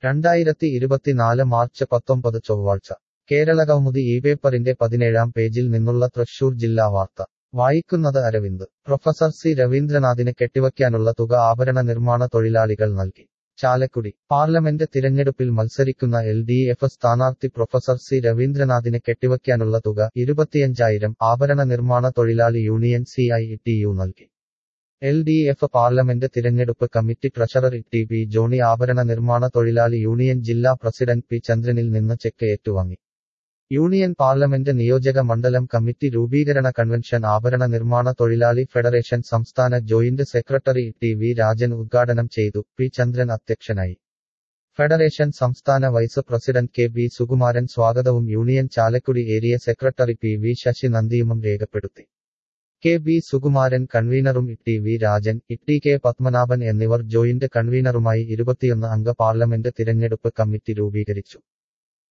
2024 March 19 ചൊവ്വാഴ്ച കേരളകൗമുദി ഈ പേപ്പറിന്റെ 17-ാം പേജിൽ നിന്നുള്ള തൃശൂർ ജില്ലാ വാർത്ത വായിക്കുന്നത് അരവിന്ദ്. പ്രൊഫസർ സി രവീന്ദ്രനാഥിന് കെട്ടിവയ്ക്കാനുള്ള തുക ആഭരണ നിർമ്മാണ തൊഴിലാളികൾ നൽകി. ചാലക്കുടി പാർലമെന്റ് തിരഞ്ഞെടുപ്പിൽ മത്സരിക്കുന്ന LDF സ്ഥാനാർത്ഥി പ്രൊഫസർ സി രവീന്ദ്രനാഥിന് കെട്ടിവയ്ക്കാനുള്ള തുക 25,000 ആഭരണ നിർമ്മാണ തൊഴിലാളി യൂണിയൻ CITU നൽകി. LDF പാർലമെന്റ് തിരഞ്ഞെടുപ്പ് കമ്മിറ്റി ട്രഷറർ TP ജോണി ആഭരണ നിർമ്മാണ തൊഴിലാളി യൂണിയൻ ജില്ലാ പ്രസിഡന്റ് P ചന്ദ്രനിൽ നിന്ന് ചെക്ക് ഏറ്റുവാങ്ങി. യൂണിയൻ പാർലമെന്റ് നിയോജക മണ്ഡലം കമ്മിറ്റി രൂപീകരണ കൺവെൻഷൻ ആഭരണ നിർമ്മാണ തൊഴിലാളി ഫെഡറേഷൻ സംസ്ഥാന ജോയിന്റ് സെക്രട്ടറി TV രാജൻ ഉദ്ഘാടനം ചെയ്തു. P ചന്ദ്രൻ അധ്യക്ഷനായി. ഫെഡറേഷൻ സംസ്ഥാന വൈസ് പ്രസിഡന്റ് KB സുകുമാരൻ സ്വാഗതവും union Chalakudy area secretary PV Sasi നന്ദിയുമം രേഖപ്പെടുത്തി. KB Sukumaran കൺവീനറും TV Rajan, TK Padmanabhan എന്നിവർ ജോയിന്റ് കൺവീനറുമായി 21 അംഗ പാർലമെന്റ് തിരഞ്ഞെടുപ്പ് കമ്മിറ്റി രൂപീകരിച്ചു.